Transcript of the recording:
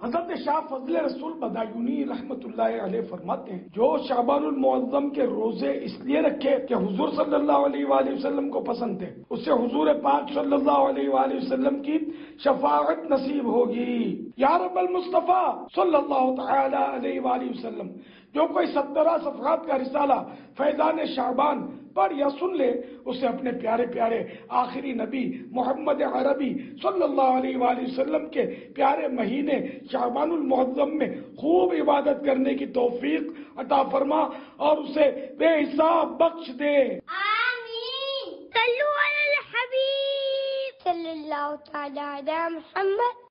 हजरत शाह फजल रसूल बदायूनी रहमतुल्लाह अलैह फरमाते हैं, जो शाबानुल मुअज्जम के रोजे इसलिए रखे कि हुजूर सल्लल्लाहु अलैहि वसल्लम को पसंद थे, उससे हुजूर पाक सल्लल्लाहु अलैहि वसल्लम की शफाअत नसीब होगी। या रब्बल मुस्तफा सल्लल्लाहु तआला अलैहि वसल्लम, जो कोई 17 सफ़हात का रिसाला फैजान शाबान पढ़ या सुन ले, उसे अपने प्यारे प्यारे आखिरी नबी मोहम्मद अरबी सल्लल्लाहु अलैहि वसल्लम के प्यारे महीने शाबानुल मुअज्जम में खूब इबादत करने की तौफीक अता फरमा और उसे बेहिसाब बख्श दे। आमीन। सल्लु अलल हबीब सल्लल्लाहु तआला अला मुहम्मद।